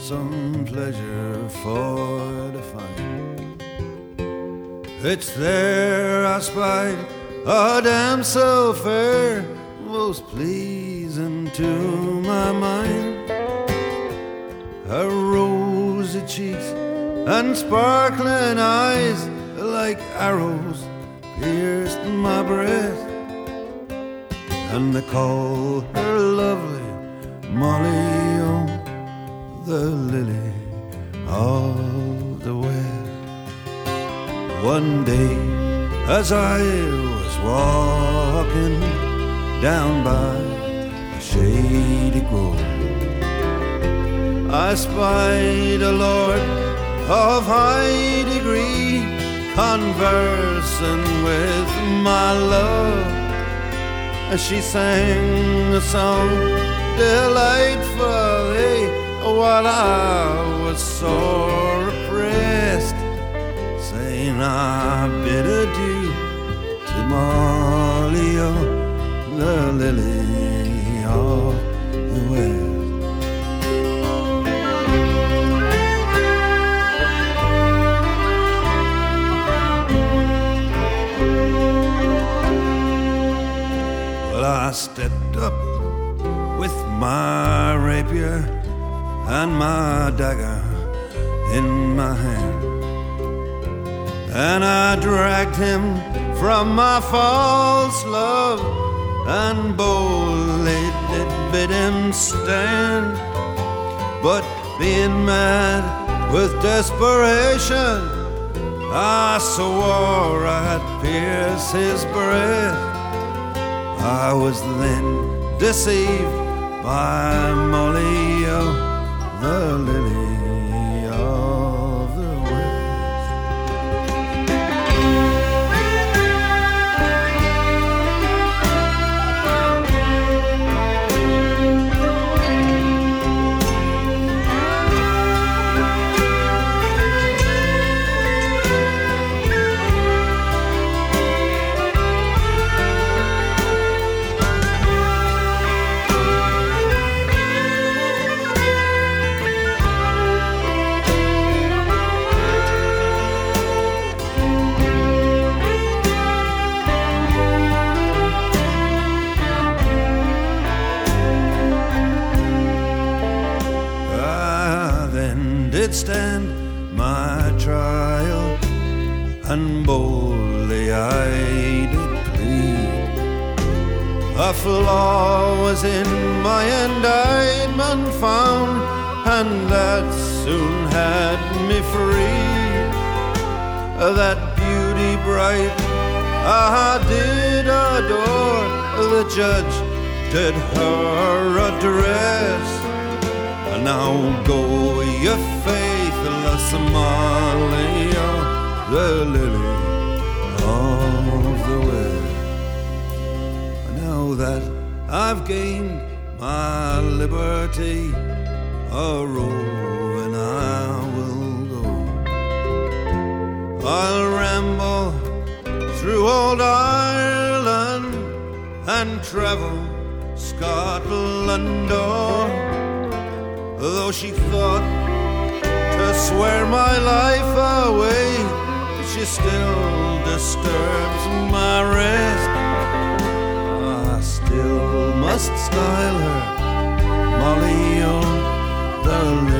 some pleasure for to find. It's there I spied a damsel fair, most pleasing to my mind. Her rosy cheeks and sparkling eyes like arrows pierced my breast, and they call her lovely Molly, oh, the lily of the West. One day as I was walking down by a shady grove, I spied a lord of high degree conversing with my love, as she sang a song delightfully while I was sore oppressed, saying I bid adieu to Molly, oh, the lily of the West. I stepped up with my rapier and my dagger in my hand, and I dragged him from my false love and boldly did bid him stand. But being mad with desperation, I swore I'd pierce his breast. I was then deceived by Molly, oh, the lily of the West. Did stand my trial, and boldly I did plead. A flaw was in my indictment found, and that soon had me free. That beauty bright I did adore, the judge did her address. Now go, you faithless Molly, oh, the lily of the West. Now that I've gained my liberty, a roving I will go. I'll ramble through old Ireland and travel Scotland o'er. Though she thought to swear my life away, she still disturbs my rest. I still must style her Molly, oh, the